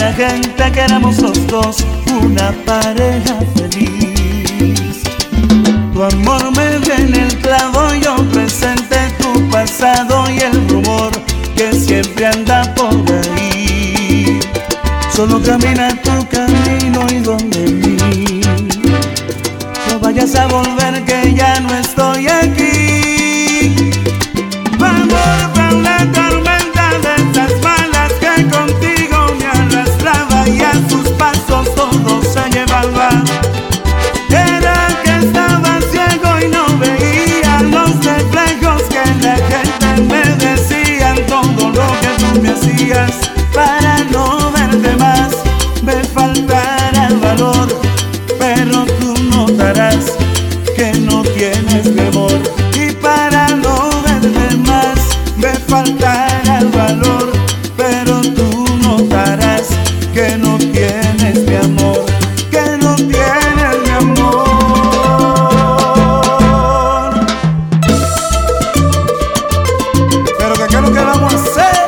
la gente que éramos los dos una pareja feliz. Tu amor me dio en el clavo, yo presenté tu pasado y el rumor que siempre anda por ahí. Solo camina tu camino y donde mí. No vayas a volver que ya no estoy aquí. Tu amor fue una tormenta de esas malas que contigo me arrastraba y a sus pasos todo se llevaba. Era que estaba ciego y no veía los reflejos que la gente me decían. Todo lo que tú me hacías para no verte más me faltará el valor, pero tú notarás que no tienes mi amor. Y para no verte más me faltará el valor, pero tú notarás que no tienes mi amor, que no tienes mi amor. Pero que qué es lo que vamos a hacer.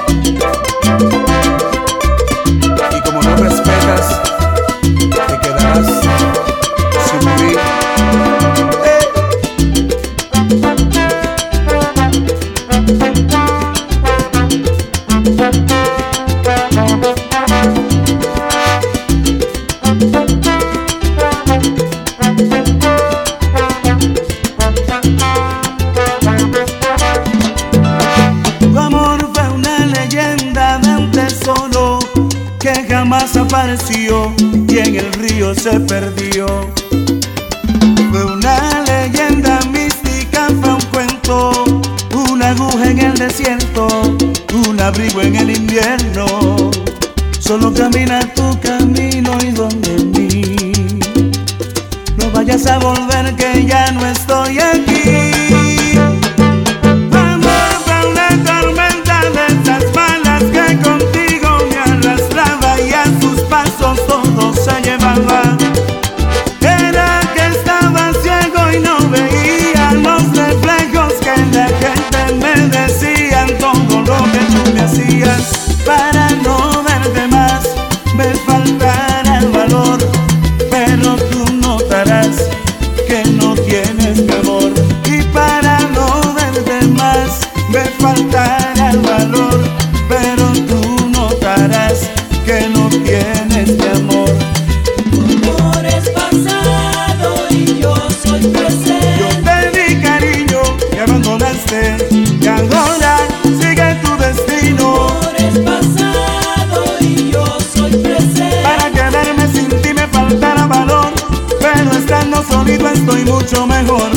Y como no respetas, te quedarás sin vivir. Tu amor fue una leyenda de un tesoro que jamás apareció y en el río se perdió. Fue una leyenda mística, fue un cuento, una aguja en el desierto, un abrigo en el invierno. Solo camina tu camino y donde mí. No vayas a volver que ya no estoy aquí. Tu amor fue una tormenta de esas malas que contigo me arrastraba y a sus pasos todo se llevaba. Era que estaba ciego y no veía los reflejos que la gente me decían. Todo lo que tú me hacías para no verte más me faltará el valor, pero tú notarás que no tienes mi amor. Y para no verte más me faltará el valor, pero tú notarás que no tienes mi amor. Tu amor es pasado y yo soy presente. Yo te di cariño y abandonaste, y ahora sigue tu destino. Tu amor es pasado y yo soy presente. Para quedarme sin ti me faltará valor, pero estando solito estoy mucho mejor.